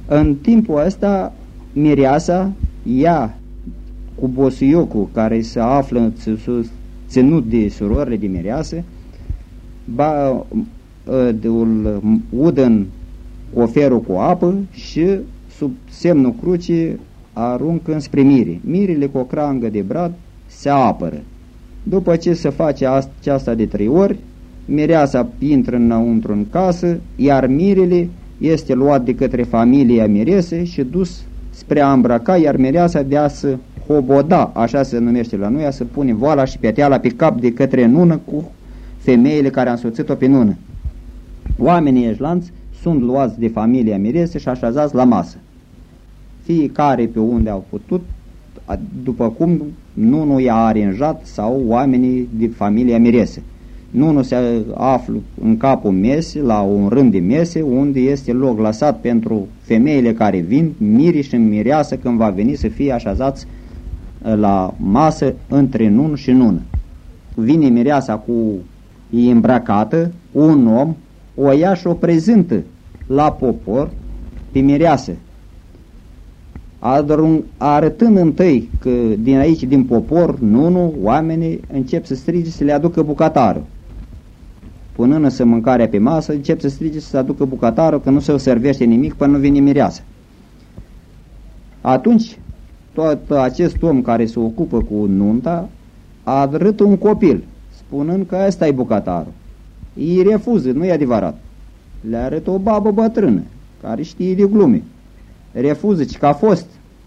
În timpul ăsta, mireasa ia cu bosiocul care se află ținut de surorile de mireasă, îl udă în coferul cu apă și sub semnul crucii aruncă înspre mire. Mirele cu o crangă de brad se apără. După ce se face aceasta de 3 ori, mireasa intră înăuntru în casă, iar mirele este luat de către familia mirese și dus spre a îmbrăca, iar mireasa de a să hoboda, așa se numește la noi, a să pune voala și peteala pe cap de către nună cu femeile care au însoțit-o pe nună. Oamenii eșlanți sunt luați de familia mirese și așezați la masă. Fiecare pe unde au putut, după cum nunul i-a aranjat sau oamenii de familia mirese. Nunul se află în capul mese, la un rând de mese, unde este loc lăsat pentru femeile care vin, mirii și mireasă când va veni să fie așezați la masă între nun și nună. Vine mireasa e îmbrăcată, un om o ia și o prezintă la popor pe mireasă, arătând întâi că din aici, din popor, nunul, oamenii încep să strige să le aducă bucătarul. Punându-se mâncarea pe masă, încep să strige să se aducă bucătarul, că nu se servește nimic până nu vine mireasa. Atunci, tot acest om care se ocupă cu nunta arătă un copil, spunând că ăsta e bucătarul. Ei refuză, nu e adevărat. Le arătă o babă bătrână, care știe de glume. Refuză, ci că a fost.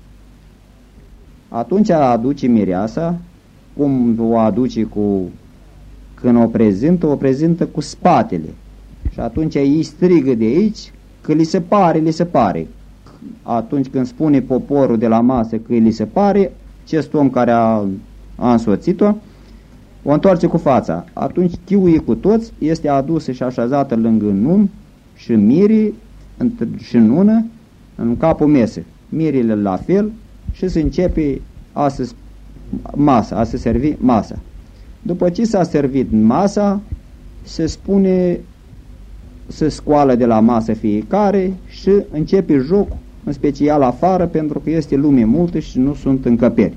Atunci aduce mireasa, cum o aduce când o prezintă cu spatele. Și atunci ei strigă de aici că li se pare. Atunci când spune poporul de la masă că li se pare, acest om care a însoțit-o o întoarce cu fața. Atunci chiuie cu toți, este adusă și așezată lângă nun și mirii și nună în capul mese. Mirile la fel și se începe a se servi masa. După ce s-a servit masa, se spune, se scoală de la masă fiecare și începe jocul, în special afară, pentru că este lume multă și nu sunt încăperi.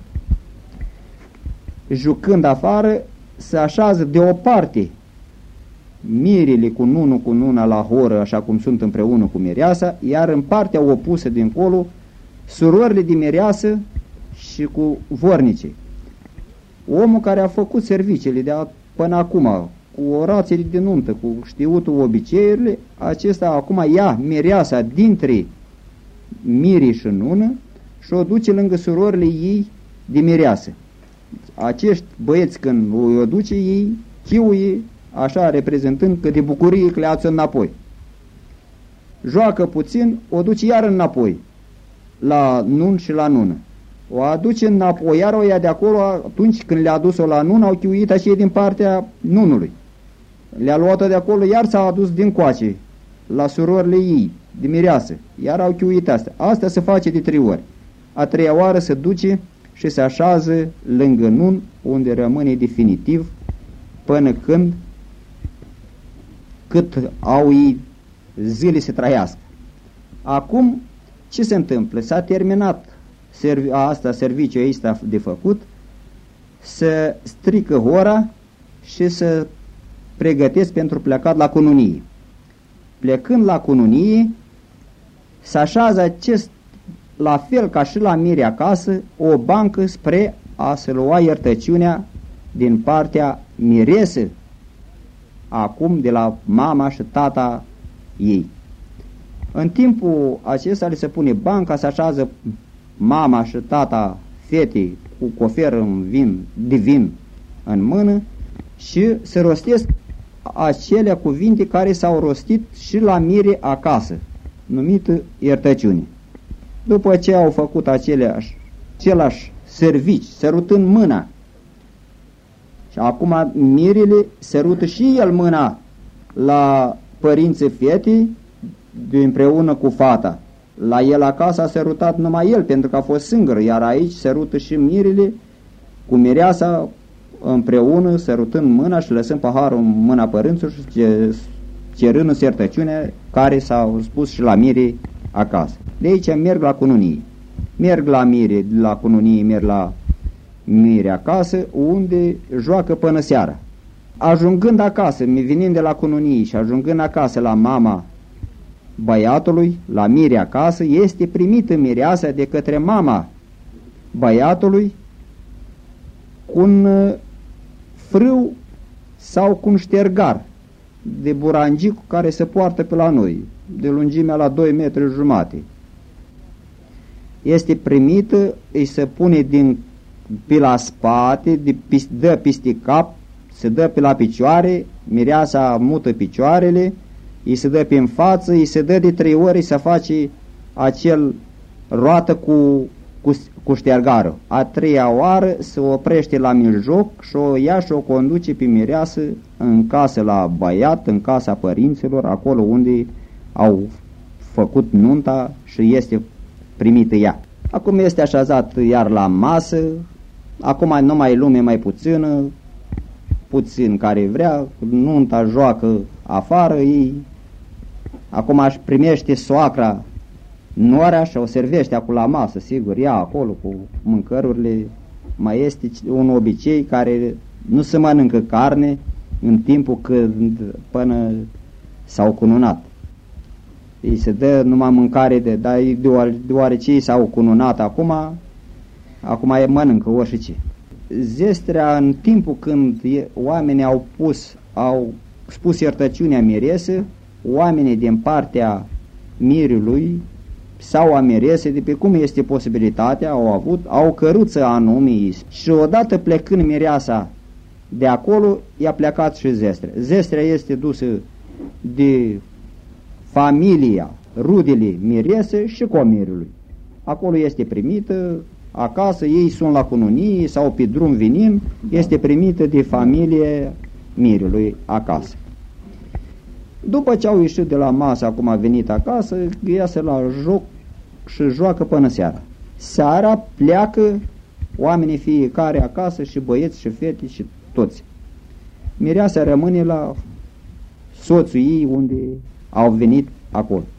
Jucând afară, se așează de o parte mirile cu nuna la horă, așa cum sunt împreună cu mireasa, iar în partea opusă dincolo, surorile de mireasă și cu vornicii. Omul care a făcut serviciile până acum, cu orațiile de nuntă, cu știutul obiceiurile, acesta acum ia mireasa dintre mirii și nună și o duce lângă surorile ei de mireasă. Acești băieți, când o duce, ei chiuie, așa reprezentând că de bucurie că le ați înapoi. Joacă puțin, o duce iar înapoi la nun și la nună. O aduce înapoi, iar o ia de acolo. Atunci când le-a dus-o la nună, au chiuit așa din partea nunului. Le-a luat-o de acolo, iar s-a adus din coace la surorile ei de mireasă, iar au chiuit astea. Asta se face de 3 ori. A 3-a oară se duce și se așează lângă nun, unde rămâne definitiv până cât au ei zile să trăiască. Acum, ce se întâmplă? S-a terminat serviciul ăsta de făcut, se strică hora și se pregătesc pentru plecat la cununie. Plecând la cununie, se așează la fel ca și la mire acasă, o bancă spre a se lua iertăciunea din partea miresă, acum de la mama și tata ei. În timpul acesta li se pune banca, se așează mama și tata fetei cu cofer de vin în mână și se rostesc acelea cuvinte care s-au rostit și la mire acasă, numită iertăciune. După ce au făcut același servici, sărutând mâna, și acum mirele sărută și el mâna la părinții fetei împreună cu fata. La el acasă a sărutat numai el, pentru că a fost singur, iar aici sărută și mirele cu mireasa împreună, sărutând mâna și lăsând paharul în mâna părinților și cerându-se iertăciunea care s-au spus și la mire acasă. De aici merg la cununie. Merg la mire, la cununie, merg la mire acasă, unde joacă până seara. Ajungând acasă, venind de la cununie și ajungând acasă la mama băiatului, la mire acasă, este primită mireasa de către mama băiatului cu un frâu sau cu un ștergar de burangic care se poartă pe la noi, de lungimea la 2,5 metri. Este primită, îi se pune pe la spate, dă peste cap, se dă pe la picioare, mireasa mută picioarele, îi se dă pe-n față, îi se dă de 3 ori, să face acel roată cu ștergarul. A 3-a oară se oprește la mijloc și o ia și o conduce pe mireasă în casă la băiat, în casa părinților, acolo unde au făcut nunta și este primită ea. Acum este așezat iar la masă, acum nu mai lume mai puțină, puțin care vrea, nunta joacă afară, ei acum își primește soacra noarea și o servește acolo la masă, sigur, ea acolo cu mâncărurile. Mai este un obicei care nu se mănâncă carne în timpul când până s-au cununat. Ei se dă numai mâncare dar deoarece ei s-au cununat acum mănâncă orice. Zestrea, în timpul când oamenii au spus iertăciunea miresă, oamenii din partea mirului sau a mirese, de pe cum este posibilitatea, au căruță anume și odată plecând mireasa de acolo, i-a plecat și zestrea. Zestrea este dusă de familia, rudele mirese și comirului. Acolo este primită, acasă, ei sunt la cununie sau pe drum venind, este primită de familie mirului acasă. După ce au ieșit de la masă, acum a venit acasă, iasă la joc și joacă până seara. Seara pleacă oamenii fiecare acasă, și băieți și fete și toți. Mireasa rămâne la soțul ei unde au venit acolo.